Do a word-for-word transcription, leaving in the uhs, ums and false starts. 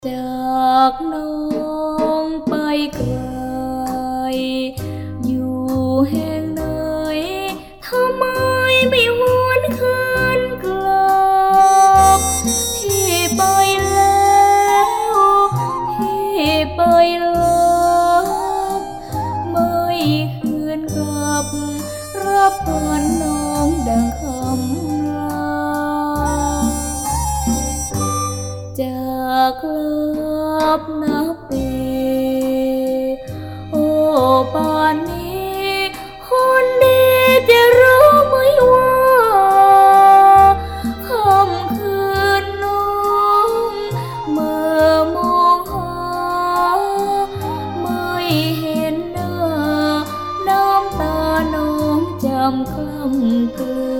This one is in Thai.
จากน้องไปไกลอยู่แห่งไหนทำไมไม่หวนคืนกลับพี่ไปแล้วพี่ไปรับไม่คืนกลับรับก่อนน้องดังคำลาจากลับนับปีโอ้ป่านนี้คนดีจะรู้ไหมว่าค่ำคืนน้องเมื่อมองหาไม่เห็นหน้าน้ำตาน้องจำคล้ำกลืน